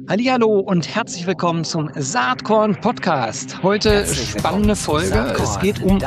Hallihallo und herzlich willkommen zum Saatkorn Podcast. Heute spannende Folge. Es geht um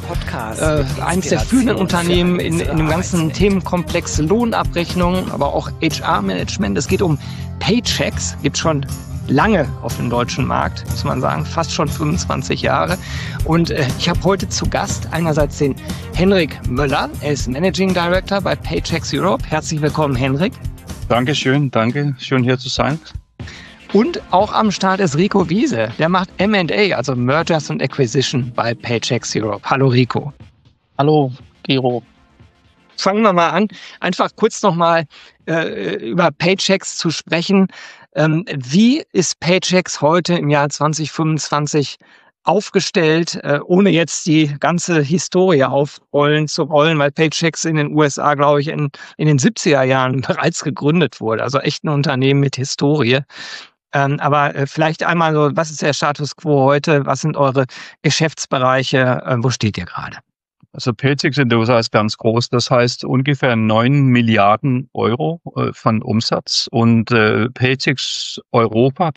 eins der führenden Unternehmen in dem ganzen Themenkomplex Lohnabrechnung, aber auch HR-Management. Es geht um Paychecks. Gibt schon lange auf dem deutschen Markt, muss man sagen, fast schon 25 Jahre. Und ich habe heute zu Gast einerseits den Henrik Möller. Er ist Managing Director bei Paychecks Europe. Herzlich willkommen, Henrik. Dankeschön, danke. Schön hier zu sein. Und auch am Start ist Rico Wiese. Der macht M&A, also Mergers and Acquisition bei Paychecks Europe. Hallo Rico. Hallo Gero. Fangen wir mal an, einfach kurz nochmal über Paychecks zu sprechen. Wie ist Paychecks heute im Jahr 2025 aufgestellt, ohne jetzt die ganze Historie aufrollen zu wollen, weil Paychecks in den USA, glaube ich, in den 70er Jahren bereits gegründet wurde. Also echt ein Unternehmen mit Historie. Aber vielleicht einmal so, was ist der Status quo heute? Was sind eure Geschäftsbereiche? Wo steht ihr gerade? Also Paychecks in den USA ist ganz groß. Das heißt ungefähr 9 Milliarden Euro von Umsatz. Und Paychecks Europa,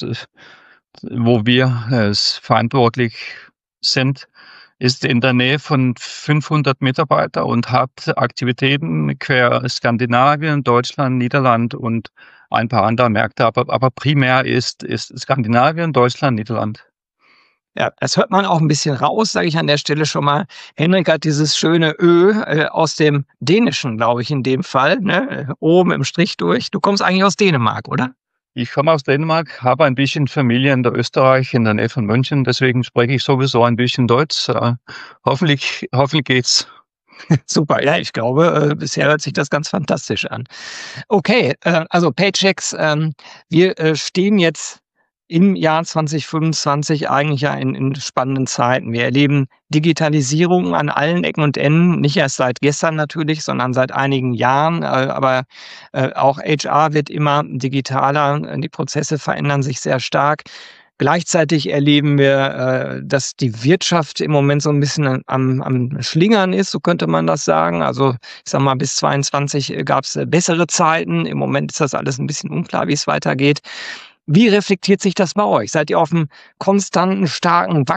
wo wir verantwortlich sind, ist in der Nähe von 500 Mitarbeiter und hat Aktivitäten quer Skandinavien, Deutschland, Niederland und ein paar andere Märkte. Aber primär ist Skandinavien, Deutschland, Niederland. Ja, das hört man auch ein bisschen raus, sage ich an der Stelle schon mal. Henrik hat dieses schöne Ö aus dem Dänischen, glaube ich, in dem Fall, ne? Oben im Strich durch. Du kommst eigentlich aus Dänemark, oder? Ich komme aus Dänemark, habe ein bisschen Familie in der Österreich, in der Nähe von München, deswegen spreche ich sowieso ein bisschen Deutsch. Hoffentlich geht's. Super, ja, ich glaube, bisher hört sich das ganz fantastisch an. Okay, also Paychecks, wir stehen jetzt im Jahr 2025 eigentlich ja in spannenden Zeiten. Wir erleben Digitalisierung an allen Ecken und Enden, nicht erst seit gestern natürlich, sondern seit einigen Jahren. Aber auch HR wird immer digitaler, die Prozesse verändern sich sehr stark. Gleichzeitig erleben wir, dass die Wirtschaft im Moment so ein bisschen am Schlingern ist, so könnte man das sagen. Also ich sage mal, bis 22 gab es bessere Zeiten. Im Moment ist das alles ein bisschen unklar, wie es weitergeht. Wie reflektiert sich das bei euch? Seid ihr auf einem konstanten, starken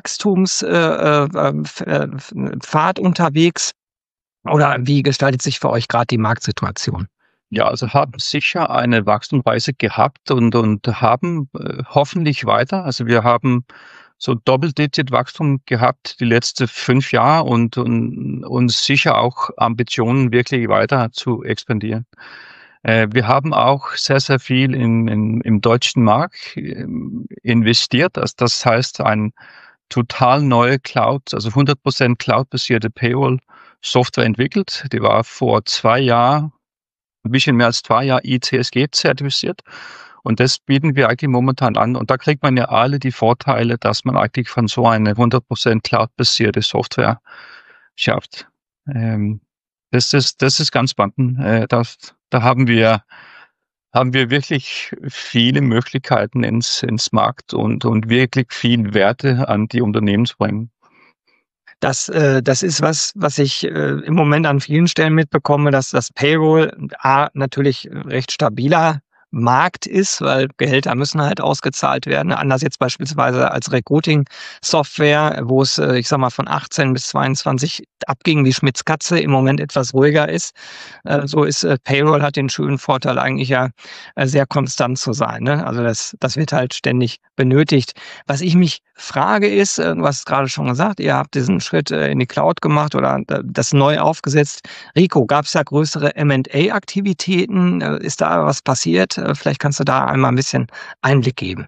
Wachstumspfad unterwegs? Oder wie gestaltet sich für euch gerade die Marktsituation? Ja, also haben sicher eine Wachstumsreise gehabt und haben hoffentlich weiter. Also wir haben so Double-Digit-Wachstum gehabt die letzten 5 Jahre und sicher auch Ambitionen, wirklich weiter zu expandieren. Wir haben auch sehr, sehr viel im deutschen Markt investiert. Also das heißt, ein total neue Cloud, also 100% Cloud-basierte Payroll-Software entwickelt. Die war vor 2 Jahren, ein bisschen mehr als 2 Jahre ICSG zertifiziert. Und das bieten wir eigentlich momentan an. Und da kriegt man ja alle die Vorteile, dass man eigentlich von so einer 100% Cloud-basierte Software schafft. Das ist ganz spannend. Da haben wir wirklich viele Möglichkeiten ins Markt und wirklich viel Werte an die Unternehmen zu bringen. Das ist was ich im Moment an vielen Stellen mitbekomme, dass das Payroll natürlich recht stabiler Markt ist, weil Gehälter müssen halt ausgezahlt werden. Anders jetzt beispielsweise als Recruiting-Software, wo es, ich sag mal, von 18 bis 22 abging wie Schmitz Katze, im Moment etwas ruhiger ist. So ist Payroll hat den schönen Vorteil eigentlich ja sehr konstant zu sein. Ne? Also das wird halt ständig benötigt. Was ich mich frage ist, du hast es gerade schon gesagt, ihr habt diesen Schritt in die Cloud gemacht oder das neu aufgesetzt. Rico, gab es da größere M&A-Aktivitäten? Ist da was passiert? Vielleicht kannst du da einmal ein bisschen Einblick geben.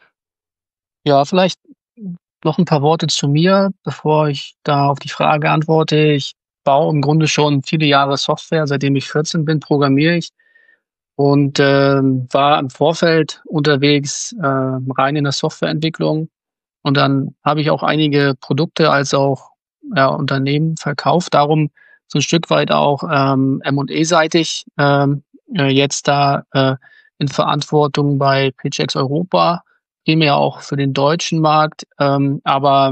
Ja, vielleicht noch ein paar Worte zu mir, bevor ich da auf die Frage antworte. Ich baue im Grunde schon viele Jahre Software. Seitdem ich 14 bin, programmiere ich und war im Vorfeld unterwegs, rein in der Softwareentwicklung. Und dann habe ich auch einige Produkte als auch Unternehmen verkauft. Darum so ein Stück weit auch M&A-seitig jetzt da in Verantwortung bei Paychecks Europa, primär auch für den deutschen Markt, aber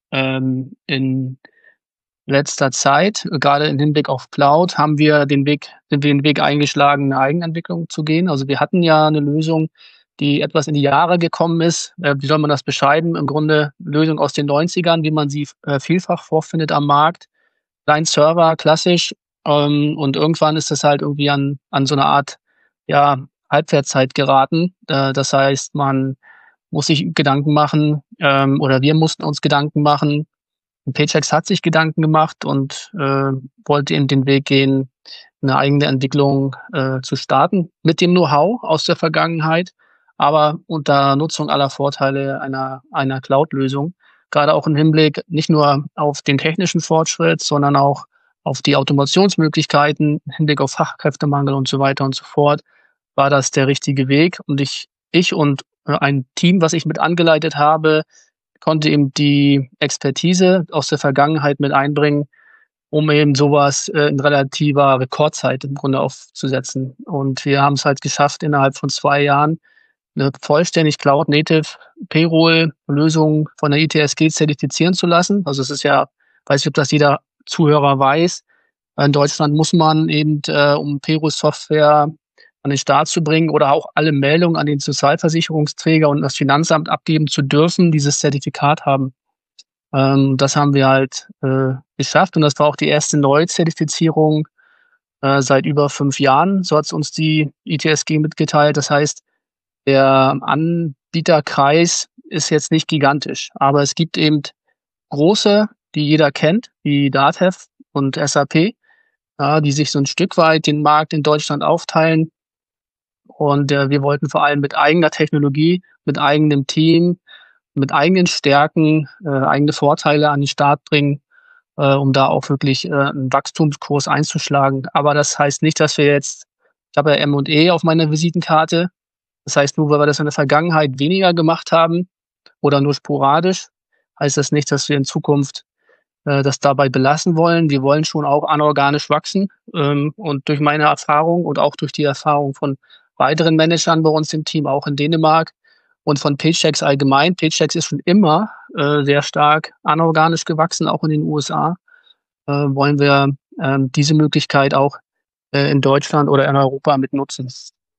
in letzter Zeit, gerade im Hinblick auf Cloud, sind wir den Weg eingeschlagen, eine Eigenentwicklung zu gehen. Also wir hatten ja eine Lösung die etwas in die Jahre gekommen ist. Wie soll man das beschreiben? Im Grunde Lösung aus den 90ern, wie man sie vielfach vorfindet am Markt. Client-Server, klassisch. Und irgendwann ist es halt irgendwie an so eine Art, ja, Halbwertszeit geraten. Das heißt, man muss sich Gedanken machen, oder wir mussten uns Gedanken machen. Paychex hat sich Gedanken gemacht und wollte eben den Weg gehen, eine eigene Entwicklung zu starten, mit dem Know-how aus der Vergangenheit, aber unter Nutzung aller Vorteile einer Cloud-Lösung. Gerade auch im Hinblick nicht nur auf den technischen Fortschritt, sondern auch auf die Automationsmöglichkeiten, im Hinblick auf Fachkräftemangel und so weiter und so fort, war das der richtige Weg. Und ich und ein Team, was ich mit angeleitet habe, konnte eben die Expertise aus der Vergangenheit mit einbringen, um eben sowas in relativer Rekordzeit im Grunde aufzusetzen. Und wir haben es halt geschafft, innerhalb von 2 Jahren eine vollständig Cloud-Native Payroll-Lösung von der ITSG zertifizieren zu lassen. Also es ist ja, weiß nicht, ob das jeder Zuhörer weiß, in Deutschland muss man eben, um Payroll-Software an den Start zu bringen oder auch alle Meldungen an den Sozialversicherungsträger und das Finanzamt abgeben zu dürfen, dieses Zertifikat haben. Das haben wir halt geschafft und das war auch die erste Neuzertifizierung seit über 5 Jahren. So hat es uns die ITSG mitgeteilt. Das heißt, der Anbieterkreis ist jetzt nicht gigantisch, aber es gibt eben große, die jeder kennt, wie DATEV und SAP, die sich so ein Stück weit den Markt in Deutschland aufteilen. Und wir wollten vor allem mit eigener Technologie, mit eigenem Team, mit eigenen Stärken, eigene Vorteile an den Start bringen, um da auch wirklich einen Wachstumskurs einzuschlagen. Aber das heißt nicht, dass wir jetzt, ich habe ja M&E auf meiner Visitenkarte. Das heißt, nur weil wir das in der Vergangenheit weniger gemacht haben oder nur sporadisch, heißt das nicht, dass wir in Zukunft das dabei belassen wollen. Wir wollen schon auch anorganisch wachsen. Und durch meine Erfahrung und auch durch die Erfahrung von weiteren Managern bei uns im Team, auch in Dänemark und von Paychex allgemein. Paychex ist schon immer sehr stark anorganisch gewachsen, auch in den USA. Wollen wir diese Möglichkeit auch in Deutschland oder in Europa mit nutzen.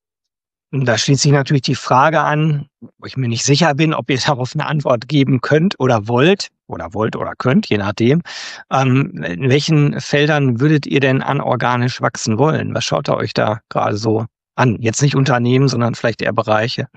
Da schließt sich natürlich die Frage an, wo ich mir nicht sicher bin, ob ihr darauf eine Antwort geben könnt oder wollt oder könnt, je nachdem. In welchen Feldern würdet ihr denn anorganisch wachsen wollen? Was schaut ihr euch da gerade so an? Jetzt nicht Unternehmen, sondern vielleicht eher Bereiche.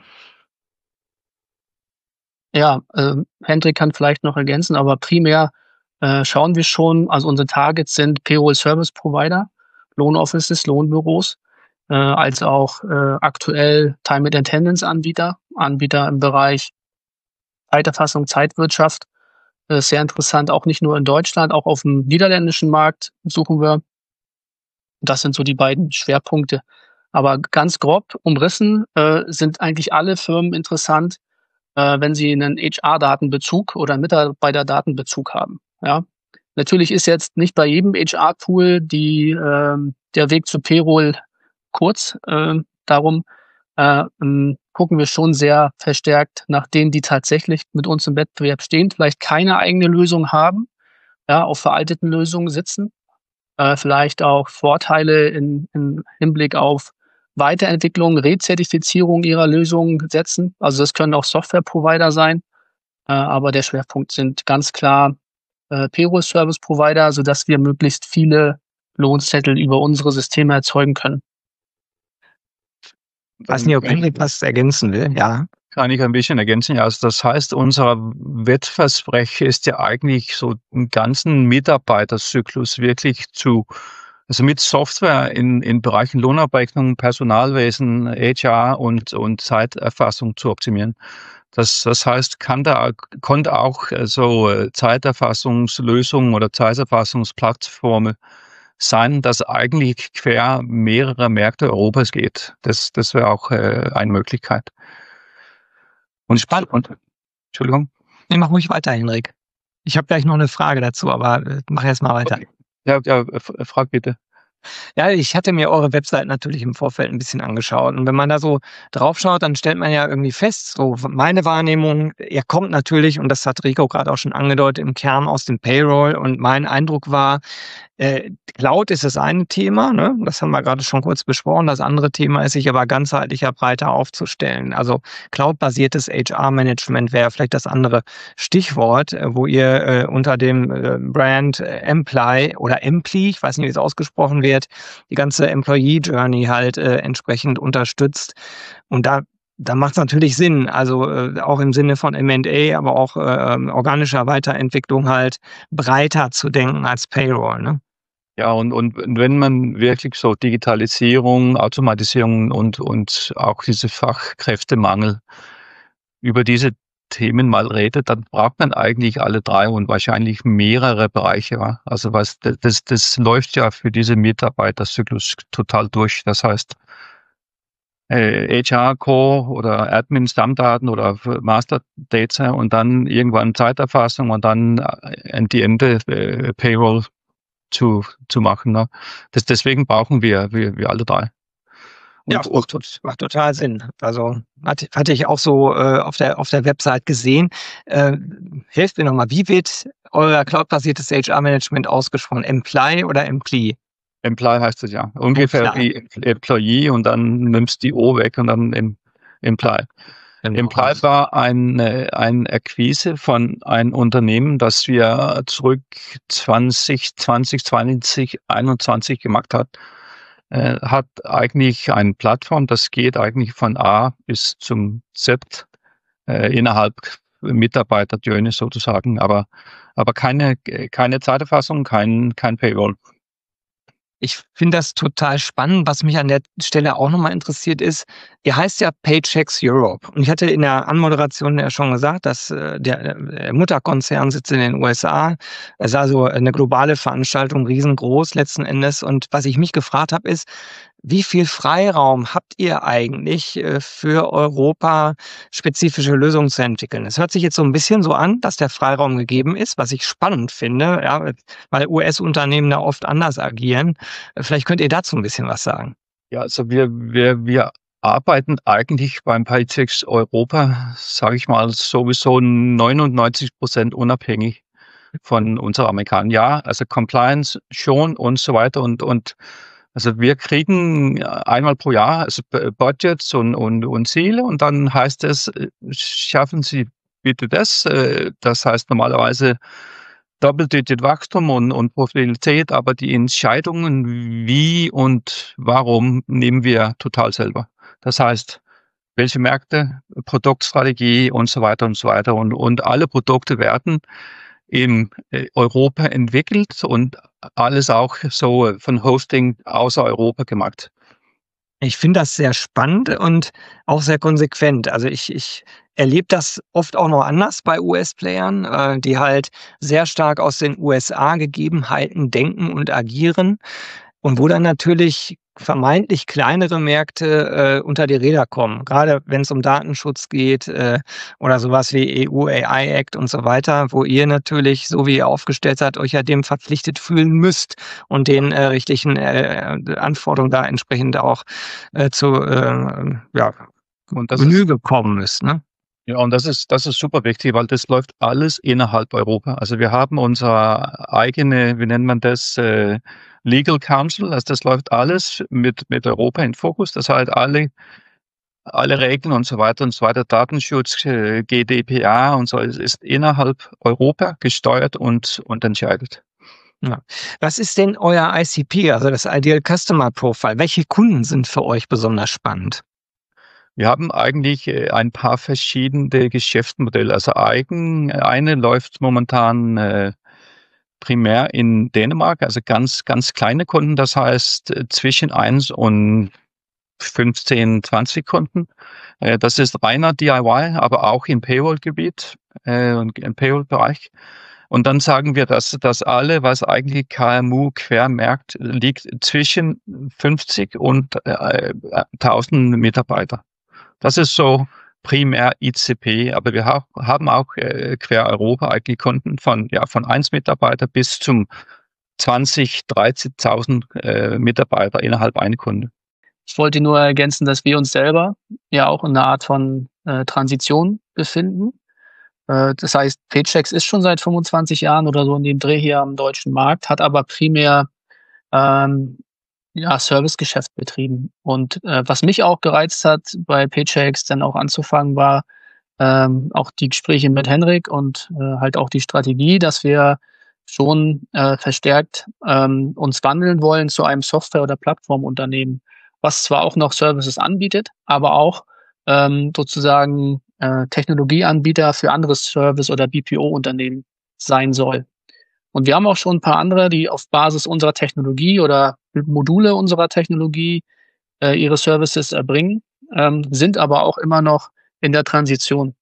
Ja, Hendrik kann vielleicht noch ergänzen, aber primär schauen wir schon, also unsere Targets sind Payroll Service Provider, Lohnoffices, Lohnbüros, als auch aktuell Time and Attendance Anbieter im Bereich Zeiterfassung, Zeitwirtschaft. Sehr interessant, auch nicht nur in Deutschland, auch auf dem niederländischen Markt suchen wir. Das sind so die beiden Schwerpunkte. Aber ganz grob umrissen sind eigentlich alle Firmen interessant, wenn sie einen HR-Datenbezug oder einen Mitarbeiter-Datenbezug haben. Ja. Natürlich ist jetzt nicht bei jedem HR-Tool der Weg zu Payroll kurz. Darum gucken wir schon sehr verstärkt nach denen, die tatsächlich mit uns im Wettbewerb stehen, vielleicht keine eigene Lösung haben, ja, auf veralteten Lösungen sitzen, vielleicht auch Vorteile im Hinblick auf Weiterentwicklung, Rezertifizierung ihrer Lösungen setzen. Also das können auch Software-Provider sein, aber der Schwerpunkt sind ganz klar Payroll-Service-Provider, sodass wir möglichst viele Lohnzettel über unsere Systeme erzeugen können. Weiß nicht, ob Hendrik was ergänzen will, ja. Kann ich ein bisschen ergänzen. Ja, also das heißt, unser Wettversprechen ist ja eigentlich so einen ganzen Mitarbeiterzyklus wirklich also mit Software in Bereichen Lohnabrechnung, Personalwesen, HR und Zeiterfassung zu optimieren. Das heißt, konnte auch so Zeiterfassungslösungen oder Zeiterfassungsplattformen sein, dass eigentlich quer mehrere Märkte Europas geht. Das wäre auch eine Möglichkeit. Und spannend. Entschuldigung. Nee, mach ruhig weiter, Hendrik. Ich habe gleich noch eine Frage dazu, aber mach erst mal weiter. Okay. Ja, frag bitte. Ja, ich hatte mir eure Website natürlich im Vorfeld ein bisschen angeschaut und wenn man da so drauf schaut, dann stellt man ja irgendwie fest, so meine Wahrnehmung, ihr kommt natürlich, und das hat Rico gerade auch schon angedeutet, im Kern aus dem Payroll, und mein Eindruck war, Cloud ist das eine Thema, ne? Das haben wir gerade schon kurz besprochen. Das andere Thema ist, sich aber ganzheitlicher, breiter aufzustellen. Also cloud-basiertes HR-Management wäre vielleicht das andere Stichwort, wo ihr unter dem Brand Employ oder Empli, ich weiß nicht, wie es ausgesprochen wird, die ganze Employee Journey halt entsprechend unterstützt. Und da macht es natürlich Sinn, also auch im Sinne von M&A, aber auch organischer Weiterentwicklung halt breiter zu denken als Payroll, ne? Ja, und wenn man wirklich so Digitalisierung, Automatisierung und auch diese Fachkräftemangel über diese Themen mal redet, dann braucht man eigentlich alle 3 und wahrscheinlich mehrere Bereiche, ja. Also das läuft ja für diese Mitarbeiterzyklus total durch. Das heißt, HR Core oder Admin Stammdaten oder Master Data und dann irgendwann Zeiterfassung und dann an die Ende Payroll zu machen, ne? Deswegen brauchen wir alle 3. Ja, macht total Sinn. Also hatte ich auch so auf der Website gesehen. Helft mir nochmal, wie wird euer cloud-basiertes HR-Management ausgesprochen? Employ oder Empli? Employ heißt es ja. Ungefähr wie Employee und dann nimmst die O weg und dann Employ. Employ war eine Akquise von einem Unternehmen, das wir zurück 2020, 2021 gemacht hat eigentlich eine Plattform, das geht eigentlich von A bis zum Z innerhalb Mitarbeiter-Journey sozusagen, aber keine Zeiterfassung, kein Paywall. Ich finde das total spannend. Was mich an der Stelle auch nochmal interessiert ist, ihr heißt ja Paychex Europe. Und ich hatte in der Anmoderation ja schon gesagt, dass der Mutterkonzern sitzt in den USA. Es ist also eine globale Veranstaltung, riesengroß letzten Endes. Und was ich mich gefragt habe, ist, wie viel Freiraum habt ihr eigentlich für Europa spezifische Lösungen zu entwickeln? Es hört sich jetzt so ein bisschen so an, dass der Freiraum gegeben ist, was ich spannend finde, ja, weil US-Unternehmen da oft anders agieren. Vielleicht könnt ihr dazu ein bisschen was sagen. Ja, also wir arbeiten eigentlich beim Paychex Europa, sage ich mal, sowieso 99% unabhängig von unserer Amerikanern. Ja, also Compliance schon und so weiter und also wir kriegen einmal pro Jahr also Budgets und Ziele und dann heißt es, schaffen Sie bitte das. Das heißt normalerweise Double-Digit-Wachstum und Profitabilität, aber die Entscheidungen, wie und warum, nehmen wir total selber. Das heißt, welche Märkte, Produktstrategie und so weiter und so weiter. Und alle Produkte werden in Europa entwickelt und alles auch so von Hosting außer Europa gemacht. Ich finde das sehr spannend und auch sehr konsequent. Also ich erlebe das oft auch noch anders bei US-Playern, die halt sehr stark aus den USA-Gegebenheiten denken und agieren und wo dann natürlich vermeintlich kleinere Märkte unter die Räder kommen. Gerade wenn es um Datenschutz geht oder sowas wie EU AI Act und so weiter, wo ihr natürlich, so wie ihr aufgestellt seid, euch ja dem verpflichtet fühlen müsst und den rechtlichen Anforderungen da entsprechend auch zu Und das Genüge kommen müsst, ne? Ja, und das ist super wichtig, weil das läuft alles innerhalb Europa. Also wir haben unsere eigene, wie nennt man das, Legal Council, also das läuft alles mit Europa in Fokus. Das heißt, alle Regeln und so weiter, Datenschutz, GDPR und so, es ist innerhalb Europa gesteuert und entscheidet. Ja. Was ist denn euer ICP, also das Ideal Customer Profile? Welche Kunden sind für euch besonders spannend? Wir haben eigentlich ein paar verschiedene Geschäftsmodelle. Also eine läuft momentan primär in Dänemark, also ganz kleine Kunden, das heißt zwischen 1 und 15, 20 Kunden. Das ist reiner DIY, aber auch im Payroll-Gebiet und im Payroll-Bereich. Und dann sagen wir, dass alle, was eigentlich KMU Quermarkt liegt, zwischen 50 und 1000 Mitarbeiter. Das ist so primär ICP, aber wir haben auch quer Europa eigentlich Kunden von 1 Mitarbeiter bis zum 20, 13.000 Mitarbeiter innerhalb einer Kunde. Ich wollte nur ergänzen, dass wir uns selber ja auch in einer Art von Transition befinden. Das heißt, Paychex ist schon seit 25 Jahren oder so in dem Dreh hier am deutschen Markt, hat aber primär Servicegeschäft betrieben. Und was mich auch gereizt hat, bei Paychex dann auch anzufangen, war auch die Gespräche mit Henrik und halt auch die Strategie, dass wir schon verstärkt uns wandeln wollen zu einem Software- oder Plattformunternehmen, was zwar auch noch Services anbietet, aber auch sozusagen Technologieanbieter für andere Service- oder BPO-Unternehmen sein soll. Und wir haben auch schon ein paar andere, die auf Basis unserer Technologie oder Module unserer Technologie ihre Services erbringen, sind aber auch immer noch in der Transition.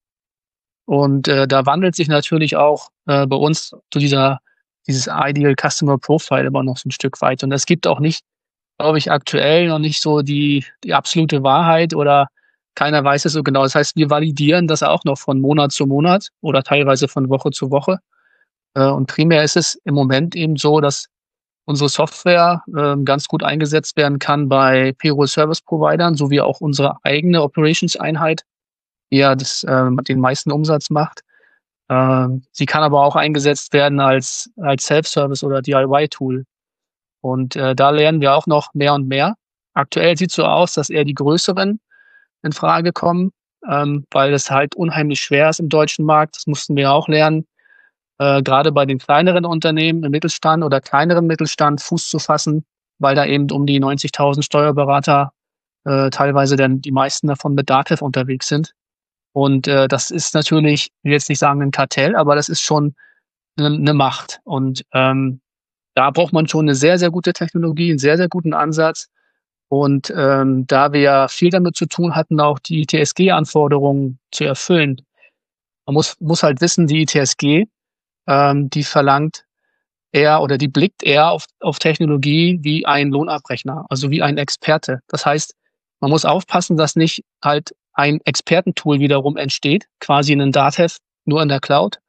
Und da wandelt sich natürlich auch bei uns zu dieses Ideal Customer Profile immer noch so ein Stück weit. Und es gibt auch nicht, glaube ich, aktuell noch nicht so die absolute Wahrheit oder keiner weiß es so genau. Das heißt, wir validieren das auch noch von Monat zu Monat oder teilweise von Woche zu Woche. Und primär ist es im Moment eben so, dass unsere Software ganz gut eingesetzt werden kann bei Payroll-Service-Providern, sowie auch unsere eigene Operations-Einheit, die ja den meisten Umsatz macht. Sie kann aber auch eingesetzt werden als Self-Service oder DIY-Tool. Und da lernen wir auch noch mehr und mehr. Aktuell sieht es so aus, dass eher die größeren in Frage kommen, weil es halt unheimlich schwer ist im deutschen Markt. Das mussten wir auch lernen, gerade bei den kleineren Unternehmen im Mittelstand oder kleineren Mittelstand Fuß zu fassen, weil da eben um die 90.000 Steuerberater teilweise dann die meisten davon mit Datev unterwegs sind. Und das ist natürlich, ich will jetzt nicht sagen ein Kartell, aber das ist schon eine Macht. Und da braucht man schon eine sehr, sehr gute Technologie, einen sehr, sehr guten Ansatz. Und da wir ja viel damit zu tun hatten, auch die ITSG-Anforderungen zu erfüllen, man muss halt wissen, die ITSG, die verlangt eher oder die blickt eher auf Technologie wie ein Lohnabrechner, also wie ein Experte. Das heißt, man muss aufpassen, dass nicht halt ein Expertentool wiederum entsteht, quasi ein Datev, nur in der Cloud.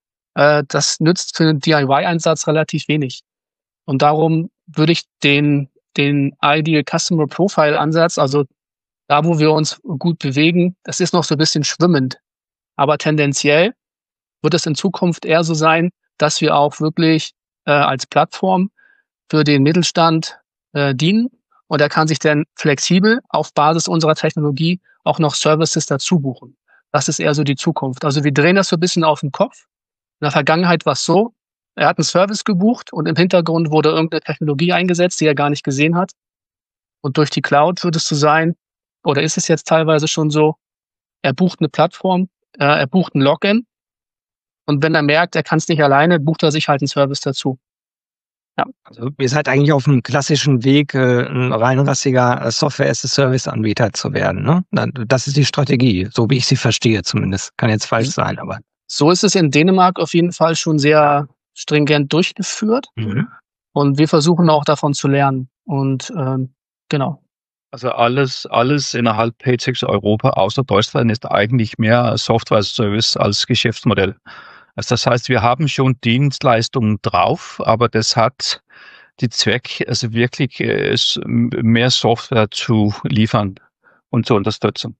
Das nützt für einen DIY-Einsatz relativ wenig. Und darum würde ich den Ideal Customer Profile Ansatz, also da, wo wir uns gut bewegen, das ist noch so ein bisschen schwimmend. Aber tendenziell wird es in Zukunft eher so sein, dass wir auch wirklich als Plattform für den Mittelstand dienen. Und er kann sich dann flexibel auf Basis unserer Technologie auch noch Services dazu buchen. Das ist eher so die Zukunft. Also wir drehen das so ein bisschen auf den Kopf. In der Vergangenheit war es so, er hat einen Service gebucht und im Hintergrund wurde irgendeine Technologie eingesetzt, die er gar nicht gesehen hat. Und durch die Cloud wird es so sein, oder ist es jetzt teilweise schon so, er bucht eine Plattform, er bucht ein Login und wenn er merkt, er kann es nicht alleine, bucht er sich halt einen Service dazu. Ja. Also ihr seid eigentlich auf einem klassischen Weg, ein reinrassiger Software-as-a-Service-Anbieter zu werden, ne? Das ist die Strategie, so wie ich sie verstehe zumindest. Kann jetzt falsch sein, aber. So ist es in Dänemark auf jeden Fall schon sehr stringent durchgeführt. Mhm. Und wir versuchen auch davon zu lernen. Und genau. Also alles innerhalb Paychex Europa außer Deutschland ist eigentlich mehr Software-Service als Geschäftsmodell. Also das heißt, wir haben schon Dienstleistungen drauf, aber das hat die Zweck, also wirklich mehr Software zu liefern und zu unterstützen.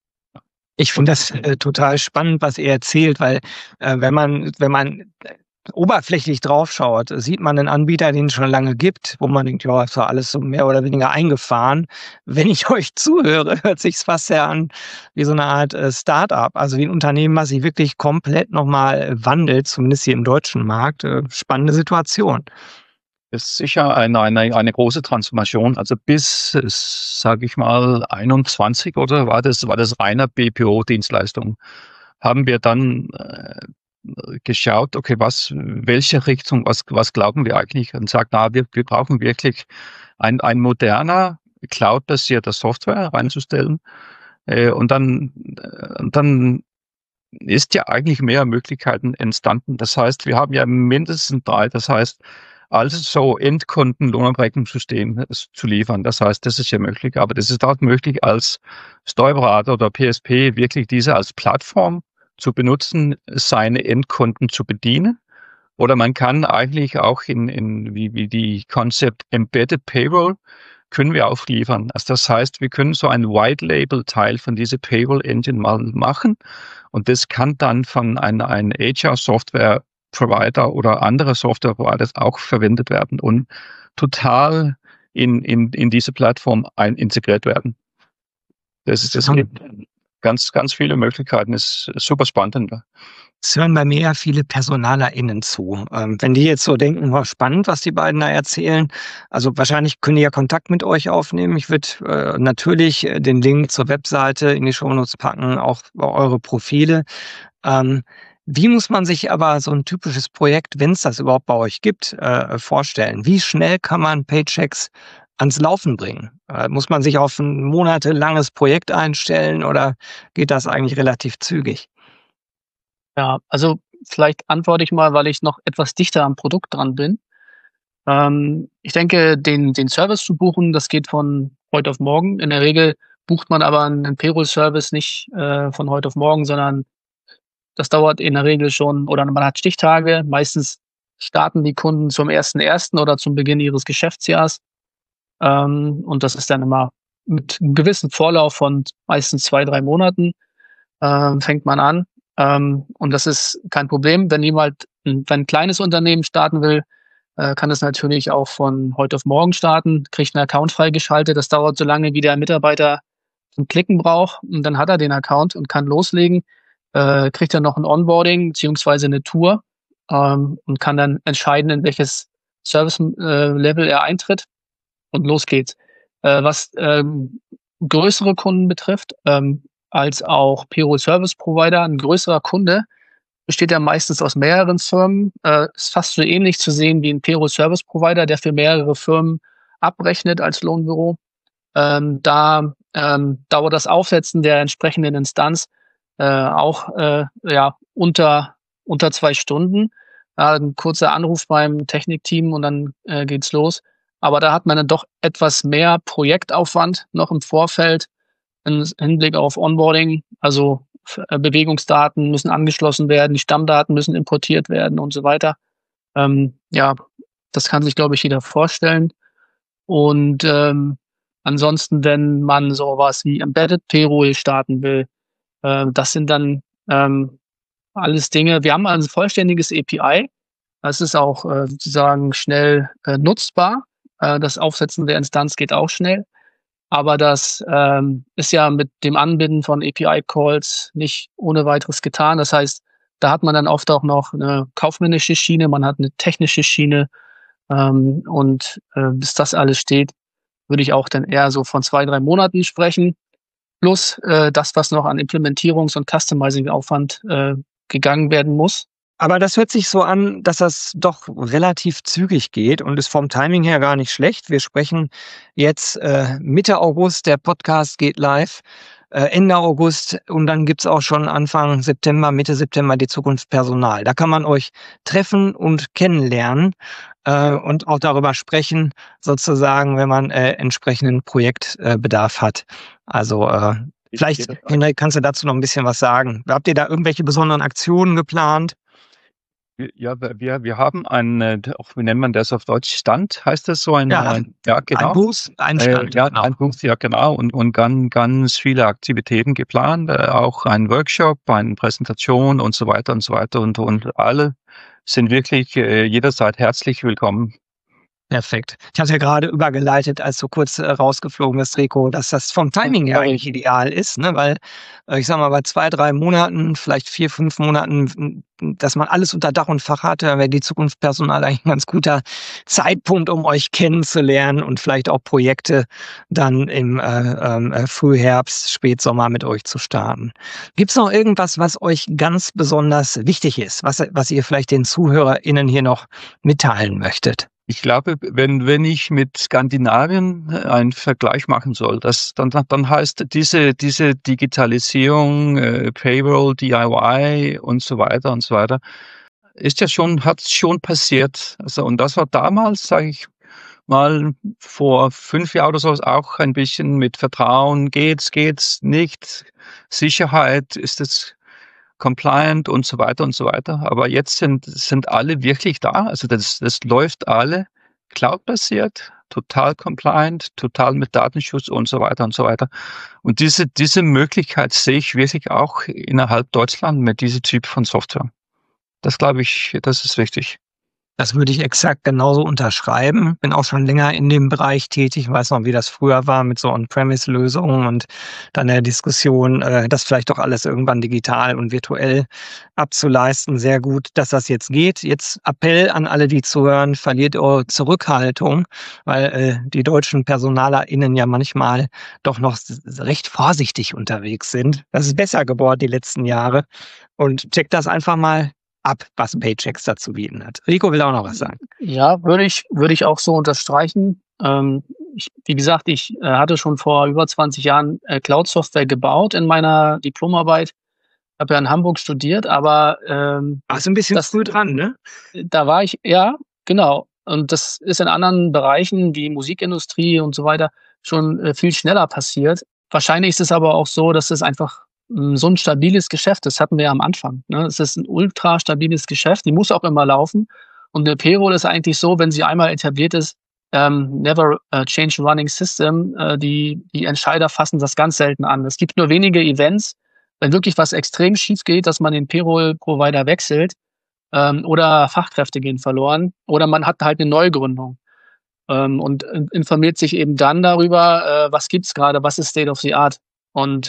Ich finde das total spannend, was ihr erzählt, weil wenn man oberflächlich draufschaut, sieht man einen Anbieter, den es schon lange gibt, wo man denkt, ja, ist doch alles so mehr oder weniger eingefahren. Wenn ich euch zuhöre, hört sich's fast ja an wie so eine Art Start-up, also wie ein Unternehmen, was sich wirklich komplett nochmal wandelt, zumindest hier im deutschen Markt. Spannende Situation. Ist sicher eine große Transformation. Also bis, sage ich mal, 21 oder war das reiner BPO-Dienstleistung. Haben wir dann geschaut, okay, welche Richtung, was glauben wir eigentlich? Und sagt, wir brauchen wirklich ein moderner, cloud-basierter Software reinzustellen. Und dann ist ja eigentlich mehr Möglichkeiten entstanden. Das heißt, wir haben ja mindestens 3, das heißt, also so Endkunden-Lohnabrechnungssystem zu liefern. Das heißt, das ist ja möglich, aber das ist auch möglich als Steuerberater oder PSP wirklich diese als Plattform zu benutzen, seine Endkunden zu bedienen Oder man kann eigentlich auch wie die Konzept Embedded Payroll können wir auch liefern. Also das heißt, wir können so ein White-Label-Teil von dieser Payroll-Engine mal machen und das kann dann von einem HR-Software-Provider oder andere Software-Providers auch verwendet werden und total in diese Plattform integriert werden. Das gibt ganz, ganz viele Möglichkeiten. Das ist super spannend. Es hören bei mir ja viele PersonalerInnen zu. Wenn die jetzt so denken, war spannend, was die beiden da erzählen, also wahrscheinlich können die ja Kontakt mit euch aufnehmen. Ich würde natürlich den Link zur Webseite in die Shownotes packen, auch eure Profile. Wie muss man sich aber so ein typisches Projekt, wenn es das überhaupt bei euch gibt, vorstellen? Wie schnell kann man Paychecks ans Laufen bringen? Muss man sich auf ein monatelanges Projekt einstellen oder geht das eigentlich relativ zügig? Ja, also vielleicht antworte ich mal, weil ich noch etwas dichter am Produkt dran bin. Ich denke, den Service zu buchen, das geht von heute auf morgen. In der Regel bucht man aber einen Payroll-Service nicht von heute auf morgen, sondern das dauert in der Regel schon, oder man hat Stichtage. Meistens starten die Kunden zum 1.1. oder zum Beginn ihres Geschäftsjahrs. Und das ist dann immer mit einem gewissen Vorlauf von meistens 2, 3 Monaten fängt man an. Und das ist kein Problem. Wenn wenn ein kleines Unternehmen starten will, kann es natürlich auch von heute auf morgen starten, kriegt einen Account freigeschaltet. Das dauert so lange, wie der Mitarbeiter zum Klicken braucht. Und dann hat er den Account und kann loslegen, kriegt dann noch ein Onboarding beziehungsweise eine Tour und kann dann entscheiden, in welches Service-Level er eintritt. Und los geht's. Was größere Kunden betrifft, als auch Payroll-Service-Provider, ein größerer Kunde besteht ja meistens aus mehreren Firmen. Ist fast so ähnlich zu sehen wie ein Payroll-Service-Provider, der für mehrere Firmen abrechnet als Lohnbüro. Da dauert das Aufsetzen der entsprechenden Instanz auch unter 2 Stunden. Ein kurzer Anruf beim Technikteam und dann geht's los. Aber da hat man dann doch etwas mehr Projektaufwand noch im Vorfeld im Hinblick auf Onboarding. Also Bewegungsdaten müssen angeschlossen werden, die Stammdaten müssen importiert werden und so weiter. Das kann sich, glaube ich, jeder vorstellen. Und ansonsten, wenn man sowas wie Embedded Payroll starten will, das sind dann alles Dinge. Wir haben ein vollständiges API. Das ist auch sozusagen schnell nutzbar. Das Aufsetzen der Instanz geht auch schnell. Aber das ist ja mit dem Anbinden von API-Calls nicht ohne weiteres getan. Das heißt, da hat man dann oft auch noch eine kaufmännische Schiene, man hat eine technische Schiene. Bis das alles steht, würde ich auch dann eher so von 2, 3 Monaten sprechen. Plus das, was noch an Implementierungs- und Customizing-Aufwand gegangen werden muss. Aber das hört sich so an, dass das doch relativ zügig geht und ist vom Timing her gar nicht schlecht. Wir sprechen jetzt Mitte August, der Podcast geht live, Ende August und dann gibt's auch schon Anfang September, Mitte September die Zukunft Personal. Da kann man euch treffen und kennenlernen und auch darüber sprechen, sozusagen, wenn man entsprechenden Projektbedarf hat. Also vielleicht, Henrik, kannst du dazu noch ein bisschen was sagen? Habt ihr da irgendwelche besonderen Aktionen geplant? Ja, wir haben wir nennen man das auf Deutsch Stand, heißt das so Ja, ja, genau. Ein Booth, ein Stand. Ja, genau. ein Booth, ja, genau. Und ganz viele Aktivitäten geplant, auch ein Workshop, eine Präsentation und so weiter und so weiter. Und alle sind wirklich jederzeit herzlich willkommen. Perfekt. Ich hatte ja gerade übergeleitet, als du kurz rausgeflogen bist, Rico, dass das vom Timing her eigentlich ideal ist, ne? Weil ich sag mal, bei 2, 3 Monaten, vielleicht 4, 5 Monaten, dass man alles unter Dach und Fach hatte, wäre die Zukunft Personal eigentlich ein ganz guter Zeitpunkt, um euch kennenzulernen und vielleicht auch Projekte dann im Frühherbst, Spätsommer mit euch zu starten. Gibt's noch irgendwas, was euch ganz besonders wichtig ist, was ihr vielleicht den ZuhörerInnen hier noch mitteilen möchtet? Ich glaube, wenn ich mit Skandinavien einen Vergleich machen soll, dann heißt diese Digitalisierung, Payroll, DIY und so weiter, hat schon passiert. Also, und das war damals, sage ich mal, vor 5 Jahren oder so, auch ein bisschen mit Vertrauen, geht's nicht, Sicherheit, ist es compliant und so weiter und so weiter. Aber jetzt sind alle wirklich da. Also das läuft alle cloud-basiert, total compliant, total mit Datenschutz und so weiter und so weiter. Und diese Möglichkeit sehe ich wirklich auch innerhalb Deutschland mit diesem Typ von Software. Das glaube ich, das ist wichtig. Das würde ich exakt genauso unterschreiben. Bin auch schon länger in dem Bereich tätig. Ich weiß noch, wie das früher war mit so On-Premise-Lösungen und dann der Diskussion, das vielleicht doch alles irgendwann digital und virtuell abzuleisten. Sehr gut, dass das jetzt geht. Jetzt Appell an alle, die zuhören, verliert eure Zurückhaltung, weil die deutschen PersonalerInnen ja manchmal doch noch recht vorsichtig unterwegs sind. Das ist besser geworden die letzten Jahre. Und checkt das einfach mal ab, was Paychex da zu bieten hat. Rico will auch noch was sagen. Ja, würde ich auch so unterstreichen. Wie gesagt, ich hatte schon vor über 20 Jahren Cloud-Software gebaut in meiner Diplomarbeit. Habe ja in Hamburg studiert, aber Warst du ein bisschen früh dran, ne? da war ich, ja, genau. Und das ist in anderen Bereichen wie Musikindustrie und so weiter schon viel schneller passiert. Wahrscheinlich ist es aber auch so, dass es einfach so ein stabiles Geschäft, das hatten wir ja am Anfang, ne? Es ist ein ultra stabiles Geschäft, die muss auch immer laufen. Und 'ne Payroll ist eigentlich so, wenn sie einmal etabliert ist, never change running system. Die Entscheider fassen das ganz selten an. Es gibt nur wenige Events, wenn wirklich was extrem schief geht, dass man den Payroll-Provider wechselt, oder Fachkräfte gehen verloren oder man hat halt eine Neugründung, und informiert sich eben dann darüber, was gibt's gerade, was ist State of the Art. Und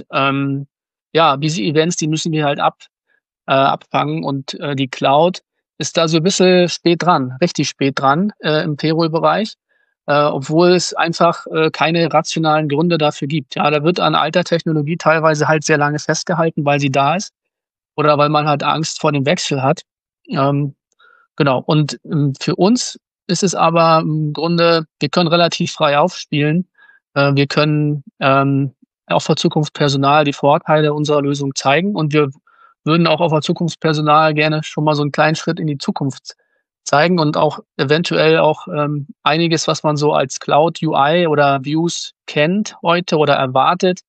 ja, diese Events, die müssen wir halt abfangen und die Cloud ist da so ein bisschen spät dran, richtig spät dran im Payroll-Bereich, obwohl es einfach keine rationalen Gründe dafür gibt. Ja, da wird an alter Technologie teilweise halt sehr lange festgehalten, weil sie da ist oder weil man halt Angst vor dem Wechsel hat. Ähm, genau. Und für uns ist es aber im Grunde, wir können relativ frei aufspielen. Wir können auch für Zukunftspersonal die Vorteile unserer Lösung zeigen und wir würden auch auf der Zukunftspersonal gerne schon mal so einen kleinen Schritt in die Zukunft zeigen und auch eventuell auch einiges, was man so als Cloud UI oder Views kennt heute oder erwartet,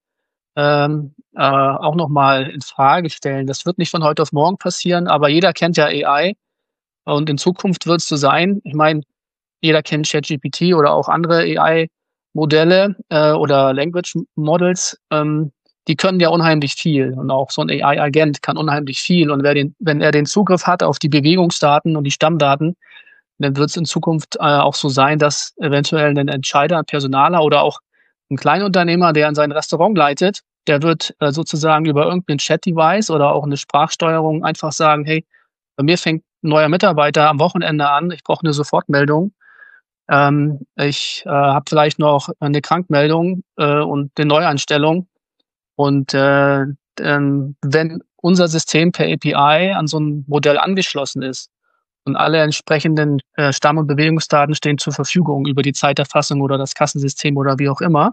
auch noch mal in Frage stellen. Das wird nicht von heute auf morgen passieren, aber jeder kennt ja AI und in Zukunft wird es so sein. Ich meine, jeder kennt ChatGPT oder auch andere AI-Modelle oder Language Models. Die können ja unheimlich viel und auch so ein AI-Agent kann unheimlich viel. Und wenn er den Zugriff hat auf die Bewegungsdaten und die Stammdaten, dann wird es in Zukunft auch so sein, dass eventuell ein Entscheider, ein Personaler oder auch ein Kleinunternehmer, der in sein Restaurant leitet, der wird sozusagen über irgendein Chat-Device oder auch eine Sprachsteuerung einfach sagen, hey, bei mir fängt ein neuer Mitarbeiter am Wochenende an, ich brauche eine Sofortmeldung. Ich habe vielleicht noch eine Krankmeldung und eine Neueinstellung. Und wenn unser System per API an so ein Modell angeschlossen ist und alle entsprechenden Stamm- und Bewegungsdaten stehen zur Verfügung über die Zeiterfassung oder das Kassensystem oder wie auch immer,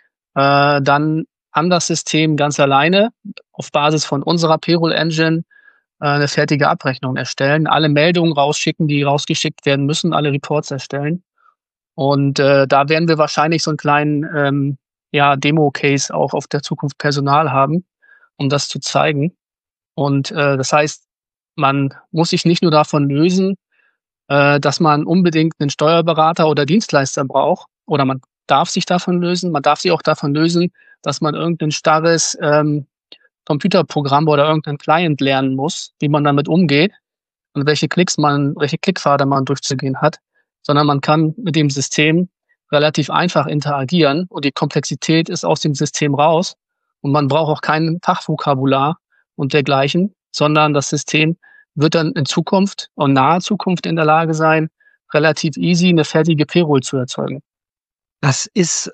dann kann das System ganz alleine auf Basis von unserer Payroll-Engine eine fertige Abrechnung erstellen, alle Meldungen rausschicken, die rausgeschickt werden müssen, alle Reports erstellen. Und da werden wir wahrscheinlich so einen kleinen Demo-Case auch auf der Zukunft Personal haben, um das zu zeigen. Und das heißt, man muss sich nicht nur davon lösen, dass man unbedingt einen Steuerberater oder Dienstleister braucht, oder man darf sich davon lösen. Man darf sich auch davon lösen, dass man irgendein starres Computerprogramm oder irgendein Client lernen muss, wie man damit umgeht und welche Klickpfade man durchzugehen hat, sondern man kann mit dem System relativ einfach interagieren und die Komplexität ist aus dem System raus und man braucht auch kein Fachvokabular und dergleichen, sondern das System wird dann in Zukunft und naher Zukunft in der Lage sein, relativ easy eine fertige Payroll zu erzeugen. Das ist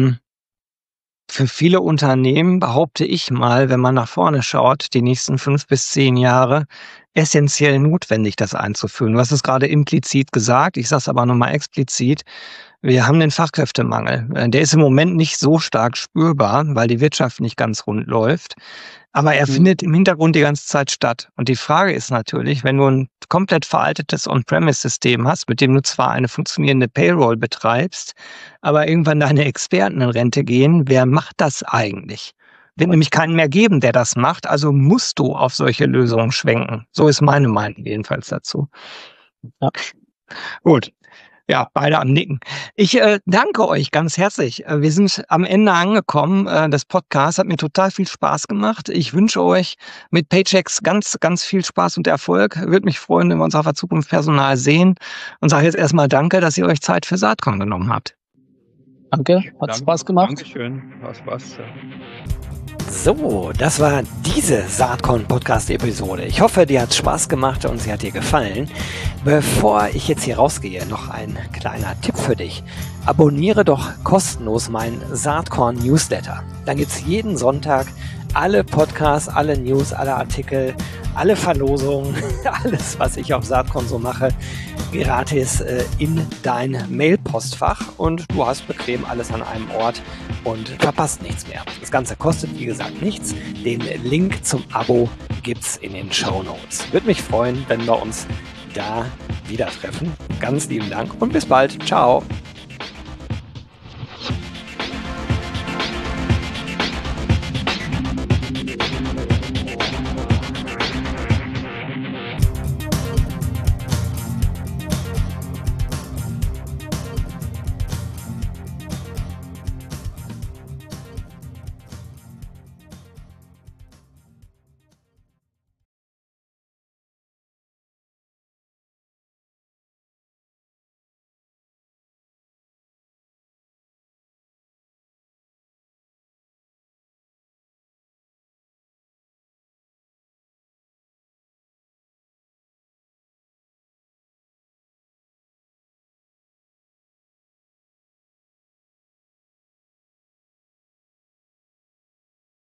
für viele Unternehmen, behaupte ich mal, wenn man nach vorne schaut, die nächsten 5 bis 10 Jahre, essentiell notwendig, das einzuführen. Du hast es gerade implizit gesagt, ich sage es aber nochmal explizit. Wir haben den Fachkräftemangel. Der ist im Moment nicht so stark spürbar, weil die Wirtschaft nicht ganz rund läuft. Aber er findet im Hintergrund die ganze Zeit statt. Und die Frage ist natürlich, wenn du ein komplett veraltetes On-Premise-System hast, mit dem du zwar eine funktionierende Payroll betreibst, aber irgendwann deine Experten in Rente gehen, wer macht das eigentlich? wird nämlich keinen mehr geben, der das macht. Also musst du auf solche Lösungen schwenken. So ist meine Meinung jedenfalls dazu. Ja. Gut. Ja, beide am Nicken. Ich danke euch ganz herzlich. Wir sind am Ende angekommen des Podcasts. Hat mir total viel Spaß gemacht. Ich wünsche euch mit Paychex ganz, ganz viel Spaß und Erfolg. Würde mich freuen, wenn wir uns auf der Zukunft Personal sehen. Und sage jetzt erstmal danke, dass ihr euch Zeit für Saatkorn genommen habt. Danke, hat Spaß gemacht. Dankeschön, war Spaß. So, das war diese Saatkorn-Podcast-Episode. Ich hoffe, dir hat Spaß gemacht und sie hat dir gefallen. Bevor ich jetzt hier rausgehe, noch ein kleiner Tipp für dich. Abonniere doch kostenlos meinen Saatkorn-Newsletter. Dann gibt's jeden Sonntag alle Podcasts, alle News, alle Artikel, alle Verlosungen, alles, was ich auf Saatkorn so mache, gratis in dein Mailpostfach und du hast bequem alles an einem Ort und verpasst nichts mehr. Das Ganze kostet, wie gesagt, nichts. Den Link zum Abo gibt's in den Shownotes. Würde mich freuen, wenn wir uns da wieder treffen. Ganz lieben Dank und bis bald. Ciao.